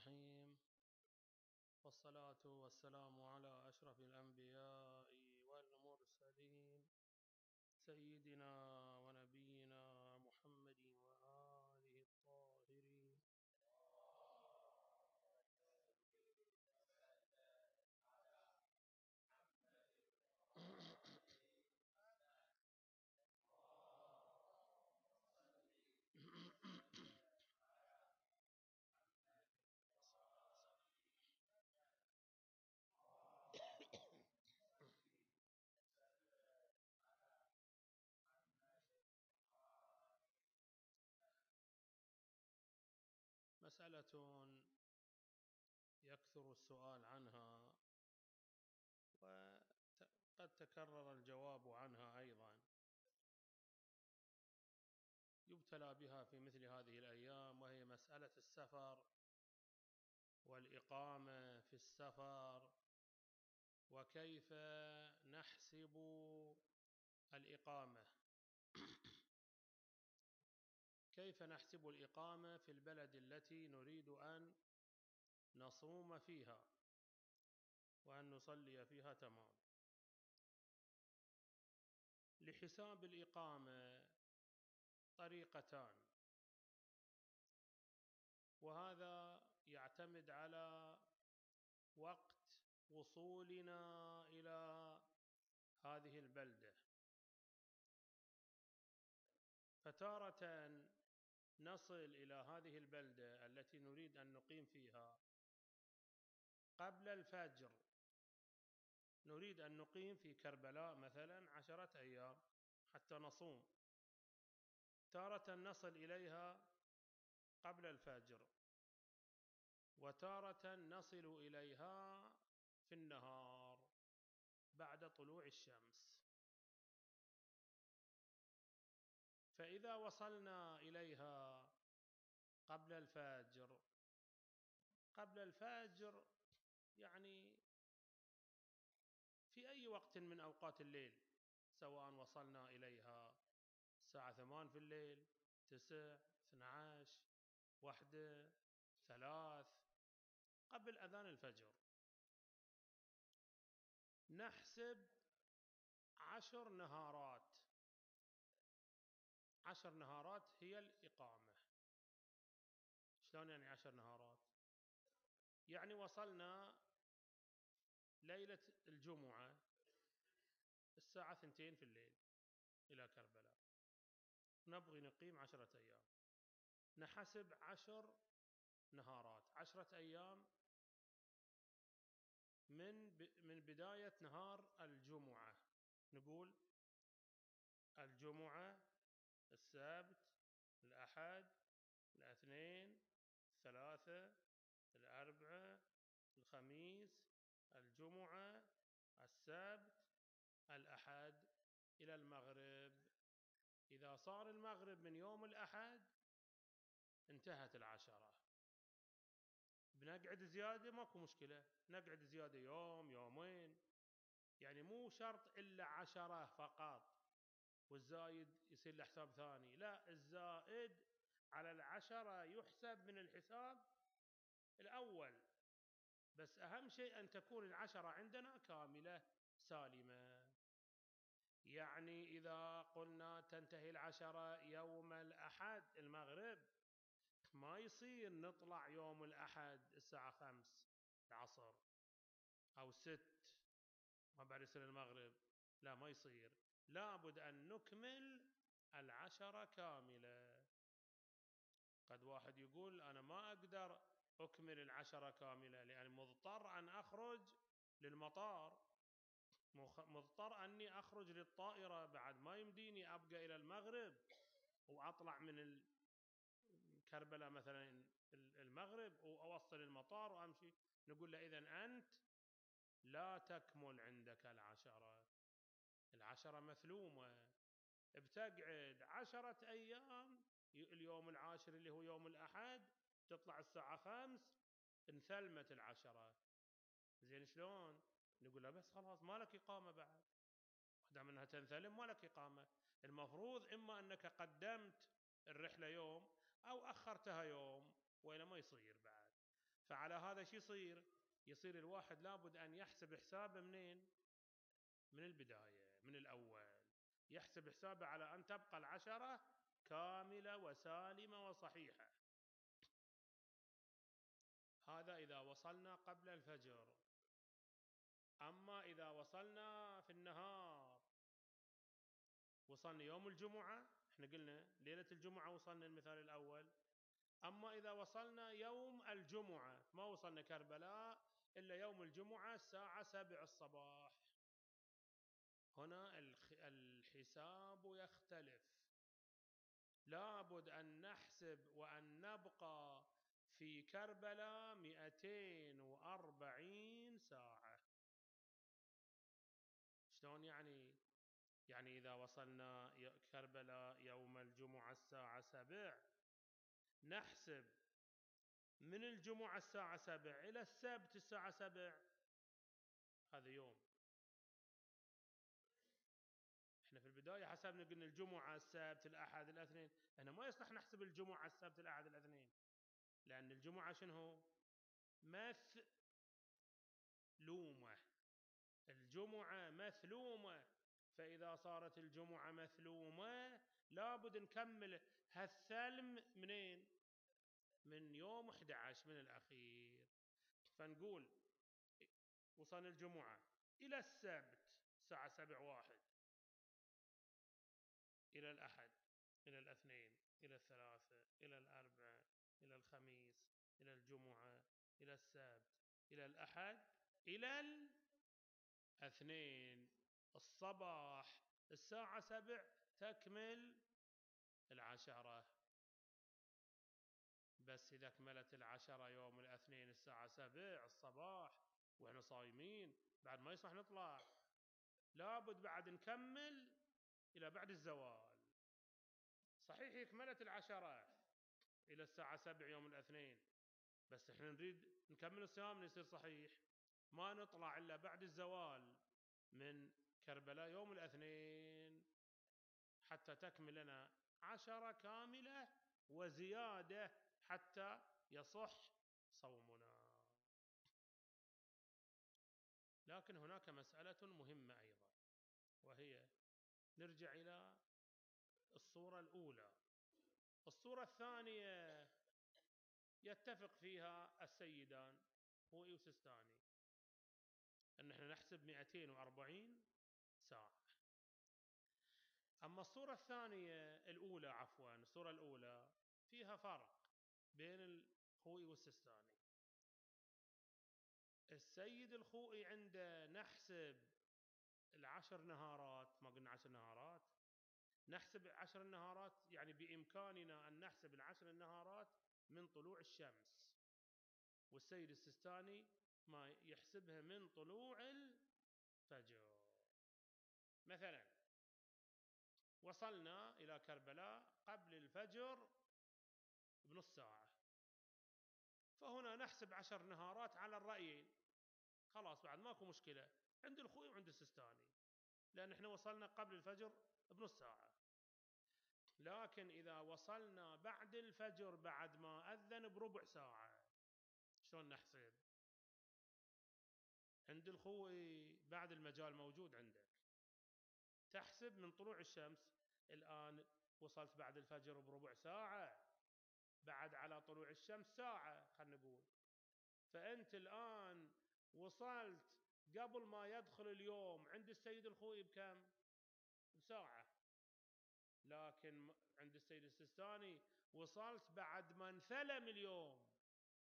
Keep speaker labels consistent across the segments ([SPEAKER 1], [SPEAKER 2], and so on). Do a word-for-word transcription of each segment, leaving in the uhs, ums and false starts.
[SPEAKER 1] الرحيم، والصلاة والسلام على أشرف الأنبياء والمرسلين سيدنا ونبينا محمد وآله الطاهرين. مسألة يكثر السؤال عنها وقد تكرر الجواب عنها أيضا، يبتلى بها في مثل هذه الأيام، وهي مسألة السفر والإقامة في السفر، وكيف نحسب الإقامة كيف نحسب الإقامة في البلد التي نريد أن نصوم فيها وأن نصلي فيها تمام. لحساب الإقامة طريقتان، وهذا يعتمد على وقت وصولنا إلى هذه البلدة. فتارة نصل إلى هذه البلدة التي نريد أن نقيم فيها قبل الفجر، نريد أن نقيم في كربلاء مثلا عشرة أيام حتى نصوم. تارة نصل إليها قبل الفجر، وتارة نصل إليها في النهار بعد طلوع الشمس. فإذا وصلنا إليها قبل الفجر قبل الفجر يعني في أي وقت من أوقات الليل، سواء وصلنا إليها الساعة ثمان في الليل، تسع، اثنى عشر، واحدة، ثلاث، قبل أذان الفجر، نحسب عشر نهارات. عشر نهارات هي الإقامة. شلون يعني عشر نهارات؟ يعني وصلنا ليلة الجمعة الساعة اثنتين في الليل إلى كربلاء، نبغي نقيم عشرة أيام، نحسب عشر نهارات، عشرة أيام من من بداية نهار الجمعة. نقول الجمعة، السبت، الأحد، الاثنين، الثلاثة، الأربعة، الخميس، الجمعة، السبت، الأحد، إلى المغرب. إذا صار المغرب من يوم الأحد انتهت العشرة. بنقعد زيادة ماكو مشكلة، نقعد زيادة يوم يومين، يعني مو شرط إلا عشرة فقط والزايد يصير له حساب ثاني، لا، الزائد على العشرة يحسب من الحساب الأول، بس أهم شيء أن تكون العشرة عندنا كاملة سالمة. يعني إذا قلنا تنتهي العشرة يوم الأحد المغرب، ما يصير نطلع يوم الأحد الساعة خمس العصر أو ست ما بعد يصير المغرب، لا، ما يصير، لابد أن نكمل العشرة كاملة. قد واحد يقول أنا ما أقدر أكمل العشرة كاملة لأن مضطر أن أخرج للمطار، مضطر أني أخرج للطائرة، بعد ما يمديني أبقى إلى المغرب وأطلع من كربلاء مثلا المغرب وأوصل المطار وأمشي. نقول له إذن أنت لا تكمل عندك العشرة، العشرة مثلومة، بتقعد عشرة أيام، اليوم العاشر اللي هو يوم الأحد تطلع الساعة خمس انثلمت العشرة. زين شلون؟ نقول له بس خلاص ما لك إقامة بعد، دام أنها تنثلم ما لك إقامة. المفروض إما أنك قدمت الرحلة يوم أو أخرتها يوم، وإلا ما يصير بعد. فعلى هذا شو يصير؟ يصير الواحد لابد أن يحسب حسابه منين؟ من البداية، من الأول يحسب حسابه على أن تبقى العشرة كاملة وسالمة وصحيحة. هذا إذا وصلنا قبل الفجر. أما إذا وصلنا في النهار، وصلنا يوم الجمعة، احنا قلنا ليلة الجمعة وصلنا المثال الأول. أما إذا وصلنا يوم الجمعة، ما وصلنا كربلاء إلا يوم الجمعة الساعة سبع الصباح، هنا الحساب يختلف. لابد أن نحسب وأن نبقى في كربلاء مئتين وأربعين ساعة. شلون يعني؟ يعني إذا وصلنا كربلاء يوم الجمعة الساعة سبع، نحسب من الجمعة الساعة سبع إلى السبت الساعة سبع، هذا يوم. احنا في البداية حسبنا قلنا الجمعة السبت الأحد الاثنين، هنا ما يصلح نحسب الجمعة السبت الأحد الاثنين، لأن الجمعة شنو هو؟ مثلومة. الجمعة مثلومة، فإذا صارت الجمعة مثلومة لابد نكمل هالثلم منين؟ من يوم أحد عشر من الأخير. فنقول وصلنا الجمعة إلى السبت الساعة سبع واحد، إلى الأحد، إلى الاثنين، إلى الثلاثة، إلى الأربعة، إلى الخميس، إلى الجمعة، إلى السبت، إلى الأحد، إلى الاثنين الصباح الساعة سبع تكمل العشرة. بس إذا كملت العشرة يوم الاثنين الساعة سبع الصباح وإحنا صايمين، بعد ما يصح نطلع، لابد بعد نكمل إلى بعد الزوال. صحيح كملت العشرة إلى الساعة سبع يوم الاثنين، بس إحنا نريد نكمل الصيام يصير صحيح، ما نطلع إلا بعد الزوال من كربلاء يوم الاثنين حتى تكمل لنا عشرة كاملة وزيادة حتى يصح صومنا. لكن هناك مسألة مهمة أيضا، وهي نرجع إلى الصورة الأولى. الصورة الثانية يتفق فيها السيدان خوئي وسستاني أن احنا نحسب مئتين وأربعين ساعة. أما الصورة الثانية الأولى عفوا الصورة الأولى فيها فرق بين الخوئي والسستاني. السيد الخوئي عنده نحسب العشر نهارات، ما قلنا عشر نهارات، نحسب عشر النهارات يعني بإمكاننا أن نحسب العشر النهارات من طلوع الشمس، والسيد السستاني ما يحسبها من طلوع الفجر. مثلا وصلنا إلى كربلاء قبل الفجر بنص ساعة، فهنا نحسب عشر نهارات على الرأيين، خلاص بعد ماكو مشكلة عند الخوي وعند السستاني، لأن احنا وصلنا قبل الفجر بنص ساعة. لكن إذا وصلنا بعد الفجر بعد ما أذن بربع ساعة، شلون نحسب؟ عند الخوي بعد المجال موجود عندك، تحسب من طلوع الشمس. الآن وصلت بعد الفجر بربع ساعة، بعد على طلوع الشمس ساعة خلنا نقول، فأنت الآن وصلت قبل ما يدخل اليوم عند السيد الخوئي بكم؟ بساعة. لكن عند السيد السستاني وصلت بعد ما انثلم اليوم.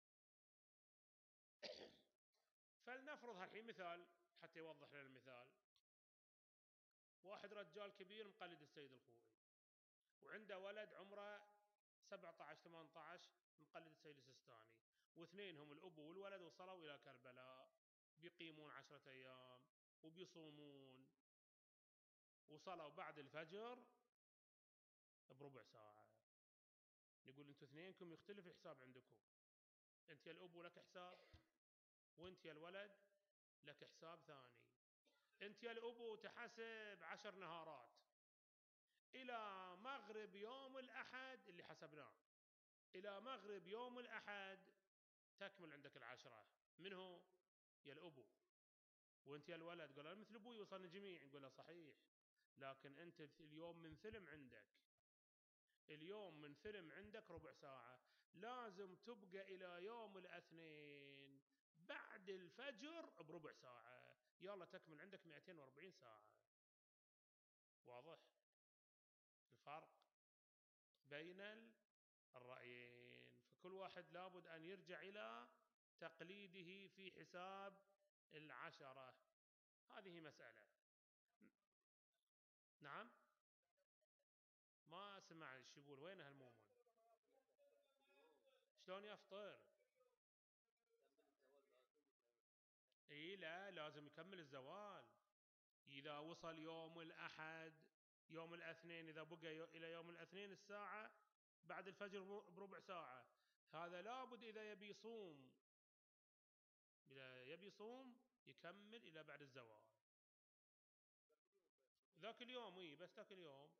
[SPEAKER 1] فلنفرض هالحين مثال حتى يوضح لنا المثال. واحد رجال كبير مقلد السيد الخوئي، وعنده ولد عمره سبعة عشر ثمانية عشر مقلد السيد السستاني، واثنين هم الأب والولد وصلوا إلى كربلاء، بيقيمون عشرة أيام وبيصومون، وصلوا بعد الفجر بربع ساعة. نقول أنتم اثنينكم يختلف الحساب عندكم، أنت يا الأب ولك حساب، وأنت يا الولد لك حساب ثاني. أنت يا الأب تحسب عشر نهارات إلى مغرب يوم الأحد اللي حسبناه، إلى مغرب يوم الأحد تكمل عندك العشرة. من هو؟ يا الأبو. وانت يا الولد قال مثل أبوي وصلنا جميع. نقول له صحيح، لكن أنت اليوم من ثلم عندك، اليوم من ثلم عندك ربع ساعة، لازم تبقى إلى يوم الاثنين بعد الفجر بربع ساعة، يلا تكمل عندك مئتين وأربعين ساعة. واضح الفرق بين الرأيين؟ فكل واحد لابد أن يرجع إلى تقليده في حساب العشرة. هذه مسألة. نعم، ما سمع ايش يقول. وين هالمؤمن؟ شلون يفطر؟ اي لا، لازم يكمل الزوال. اذا وصل يوم الاحد، يوم الاثنين، اذا بقى الى يوم الاثنين الساعه بعد الفجر بربع ساعه، هذا لابد اذا يبي يصوم، اذا يبي يصوم يكمل الى بعد الزوال. ذاك اليوم اي، بس ذاك اليوم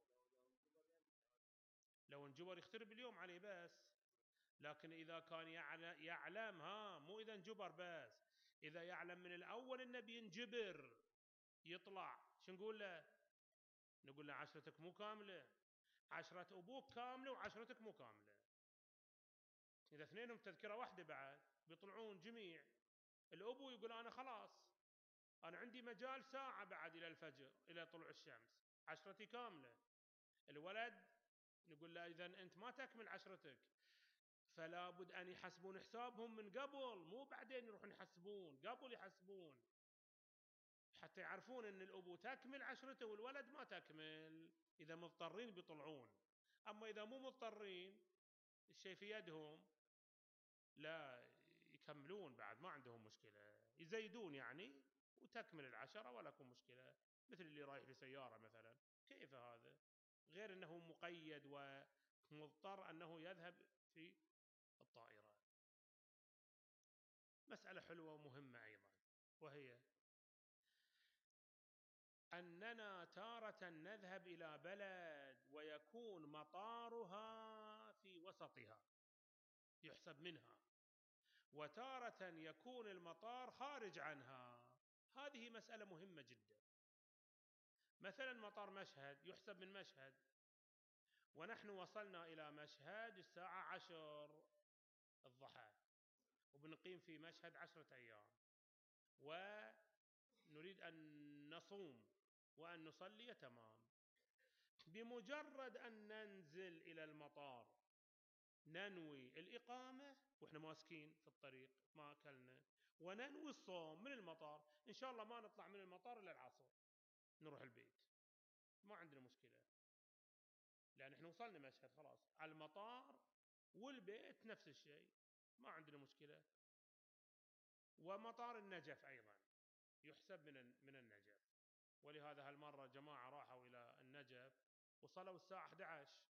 [SPEAKER 1] لو انجبر يخترب اليوم عليه بس. لكن إذا كان يعلم، ها مو إذا انجبر بس، إذا يعلم من الأول إنه بينجبر يطلع، شو نقول له؟ نقول له عشرتك مو كاملة، عشرة أبوك كاملة وعشرتك مو كاملة. إذا اثنينهم تذكرة واحدة بعد بيطلعون جميع. الأبو يقول أنا خلاص، أنا عندي مجال ساعة بعد إلى الفجر، إلى طلوع الشمس، عشرتي كاملة. الولد نقول له إذا أنت ما تكمل عشرتك، فلا بد أن يحسبون حسابهم من قبل، مو بعدين يروحون يحسبون، قبل يحسبون حتى يعرفون أن الأبو تكمل عشرته والولد ما تكمل. إذا مضطرين بيطلعون، أما إذا مو مضطرين الشيء في يدهم لا يكملون بعد، ما عندهم مشكلة، يزيدون يعني وتكمل العشرة ولا يكون مشكلة. مثل اللي رايح بسيارة مثلا، كيف هذا؟ غير أنه مقيد ومضطر أنه يذهب في الطائرة. مسألة حلوة ومهمة أيضا، وهي أننا تارة نذهب إلى بلد ويكون مطارها في وسطها يحسب منها، وتارة يكون المطار خارج عنها. هذه مسألة مهمة جدا. مثلا مطار مشهد يحسب من مشهد، ونحن وصلنا إلى مشهد الساعة عشر الضحى، وبنقيم في مشهد عشرة أيام، ونريد أن نصوم وأن نصلي تمام. بمجرد أن ننزل إلى المطار ننوي الإقامة وإحنا ماسكين في الطريق ما أكلنا، وننوي الصوم من المطار، إن شاء الله ما نطلع من المطار إلى العصر نروح البيت، ما عندنا مشكلة، لأن إحنا وصلنا مشهد خلاص. المطار والبيت نفس الشيء، ما عندنا مشكلة. ومطار النجف أيضا يحسب من من النجف. ولهذا هالمرة جماعة راحوا إلى النجف وصلوا الساعة أحد عشر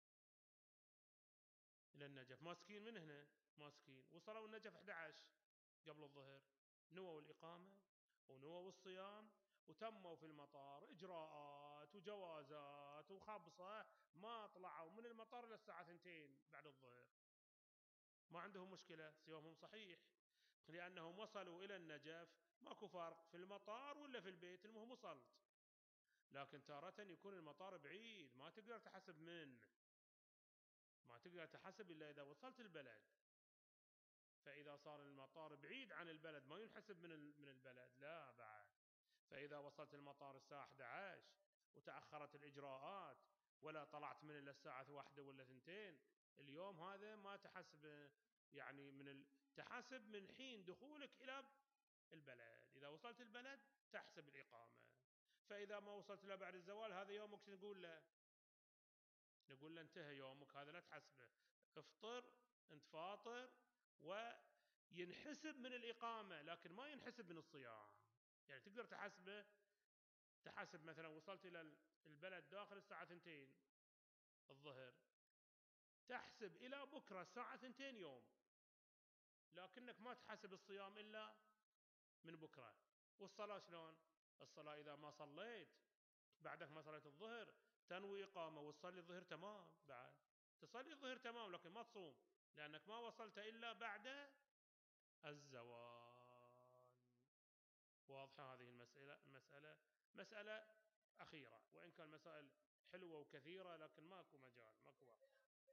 [SPEAKER 1] إلى النجف، ماسكين من هنا ماسكين، وصلوا النجف أحد عشر قبل الظهر، نووا الإقامة ونووا الصيام، وتموا في المطار إجراءات وجوازات وخبصة، ما طلعوا من المطار إلى الساعة اثنتين بعد الظهر، ما عندهم مشكلة، صيامهم صحيح، لأنهم وصلوا إلى النجف، ماكو فرق في المطار ولا في البيت، المهم وصلت. لكن تارة يكون المطار بعيد، ما تقدر تحسب منه، ما تقدر تحسب إلا إذا وصلت البلد. فإذا صار المطار بعيد عن البلد ما ينحسب من من البلد، لا بعد. فإذا وصلت المطار الساعة أحد عشر وتأخرت الإجراءات ولا طلعت من إلا الساعة واحدة ولا اثنتين، اليوم هذا ما تحسب، يعني من ال... تحسب من حين دخولك إلى البلد. إذا وصلت البلد تحسب الإقامة. فإذا ما وصلت إلى بعد الزوال هذا يومك، نقول له نقول له انتهى يومك هذا، لا تحسبه، افطر انت فاطر، وينحسب من الإقامة لكن ما ينحسب من الصيام. يعني تقدر تحسبه، تحسب مثلا وصلت إلى البلد داخل الساعة اثنتين الظهر، تحسب إلى بكرة الساعة اثنتين يوم، لكنك ما تحسب الصيام إلا من بكرة. والصلاة شلون؟ الصلاة إذا ما صليت بعدك ما صليت الظهر تنوي إقامة وتصلي الظهر تمام، بعد تصلي الظهر تمام، لكن ما تصوم لأنك ما وصلت إلا بعد الزوال. واضحة هذه المسألة المسألة مسألة أخيرة، وإن كان مسائل حلوة وكثيرة لكن ماكو مجال ماكو وقت.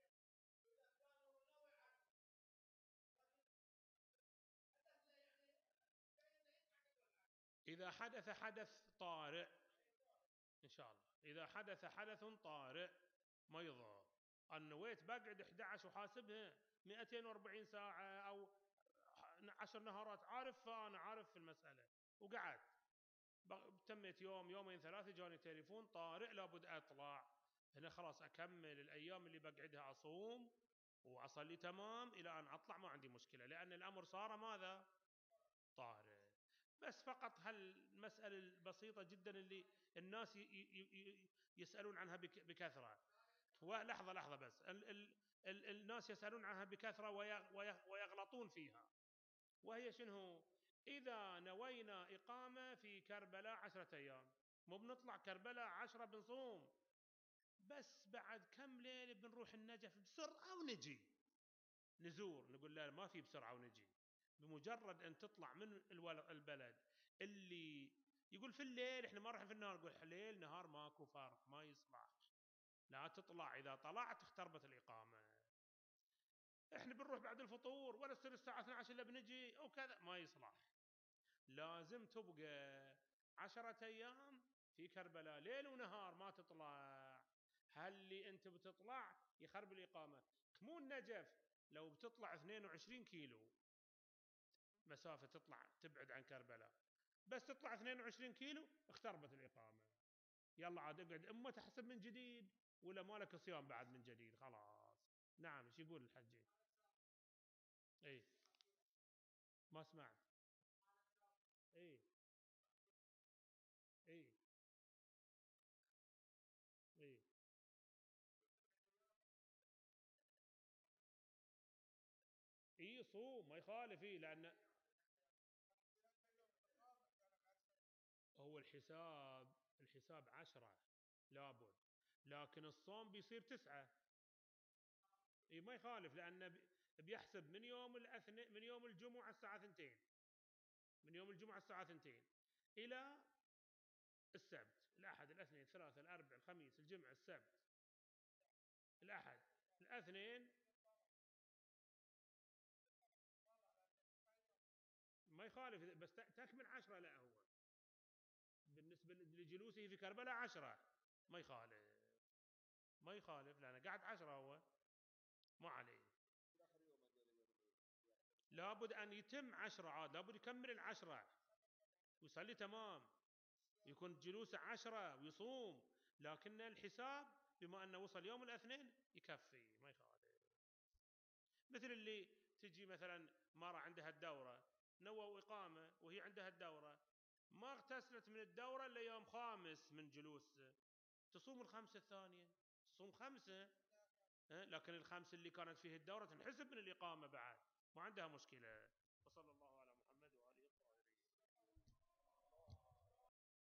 [SPEAKER 1] إذا حدث حدث طارئ إن شاء الله، إذا حدث حدث طارئ ما يضر. أنا نويت بقعد أحد عشر وحاسبها مئتين وأربعين ساعة أو عشر نهارات، عارف أنا عارف في المسألة، وقعدت تمت يوم يومين ثلاثة جاني تليفون طارئ لابد أطلع، هنا خلاص أكمل الأيام اللي بقعدها أصوم وأصلي تمام إلى أن أطلع، ما عندي مشكلة لأن الأمر صار ماذا؟ طارئ. بس فقط هالمسألة البسيطة جدا اللي الناس يسألون عنها بكثرة، ولحظة لحظة بس ال ال ال الناس يسألون عنها بكثرة ويغلطون فيها، وهي شنو؟ إذا نوينا إقامة في كربلاء عشرة أيام، مو بنطلع كربلاء عشرة بنصوم، بس بعد كم ليلة بنروح النجف بسرعة ونجي نزور، نقول لا ما في بسرعة ونجي. بمجرد أن تطلع من البلد اللي يقول في الليل إحنا ما رايحين في النهار، نقول ليل نهار ماكو فرق، ما يصلح، لا تطلع، إذا طلعت اختربت الإقامة. إحنا بنروح بعد الفطور ولا تصير الساعة اثنتي عشرة إلا بنجي أو كذا، ما يصلح، لازم تبقى عشرة أيام في كربلاء ليل ونهار ما تطلع. هل اللي أنت بتطلع يخرب الإقامة. مو النجف لو بتطلع اثنين وعشرين كيلو مسافة تطلع تبعد عن كربلاء، بس تطلع اثنين وعشرين كيلو اختربت الإقامة، يلا عاد اقعد اما تحسب من جديد ولا مالك صيام بعد من جديد خلاص. نعم ايش يقول الحجي؟ اي ما سمعت. اي اي اي اي صوم ما يخالف، اي لان هو الحساب الحساب عشرة لابد، لكن الصوم بيصير تسعة. اي ما يخالف لأنه بيحسب من يوم الاثنين، من يوم الجمعة الساعة اثنتين، من يوم الجمعة الساعة اثنتين إلى السبت، الأحد الاثنين الثلاثة الأربع الخميس الجمعة السبت الأحد الاثنين، ما يخالف بس تكمل عشرة. لا هو بالنسبة لجلوسه في كربلاء عشرة ما يخالف، ما يخالف لأنه قعد عشرة هو ما عليه، لابد أن يتم عشرة، عاد لابد يكمل العشرة ويصلي تمام، يكون جلوسه عشرة ويصوم، لكن الحساب بما أنه وصل يوم الاثنين يكفي ما يخالف. مثل اللي تجي مثلا مرة عندها الدورة، نووا إقامة وهي عندها الدورة، ما اغتسلت من الدورة إلا يوم خامس من جلوس، تصوم الخمسة الثانية، تصوم خمسة، لكن الخمس اللي كانت فيه الدورة تنحسب من الإقامة بعد، ما عندها مشكلة. وصلى الله